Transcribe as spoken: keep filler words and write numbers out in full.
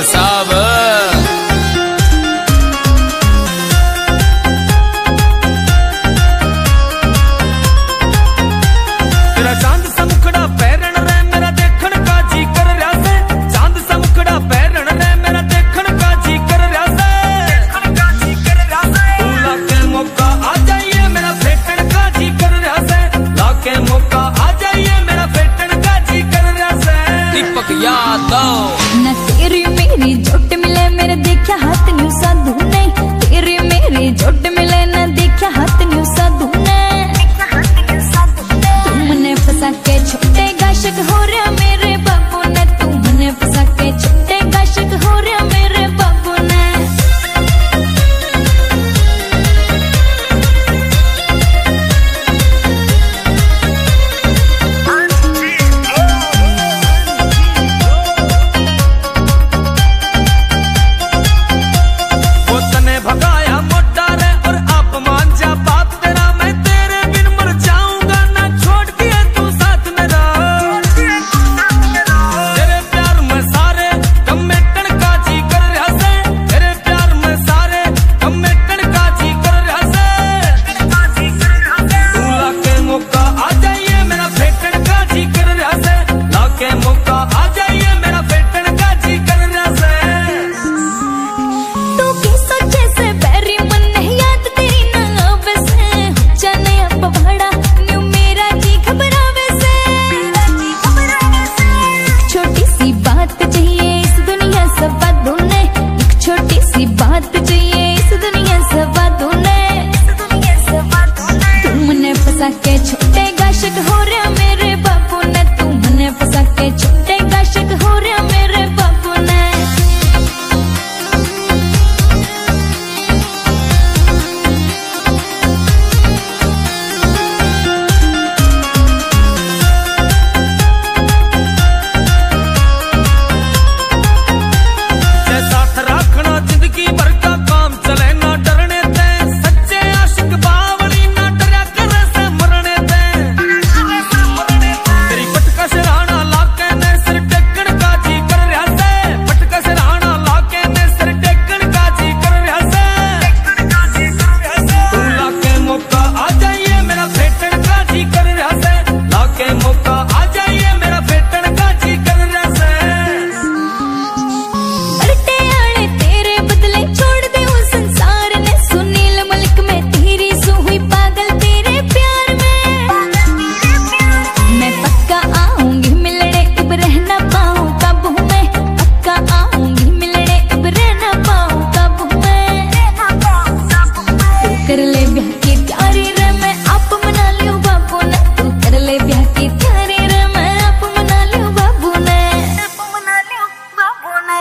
साहब। तेरा चांद सा मुखड़ा पैरण रे मेरा देखण का जी कर रहा से, चांद सा मुखड़ा पैरण रे मेरा देखण का जी कर रहा से, देखण का जी कर रहा से। तू लाके मौका आ जाइए मेरा फेटण का जी कर रहा से, लाके मौका आ जाइए मेरा फेटण का जी कर रहा से। दीपक यादव न तेरी मेरी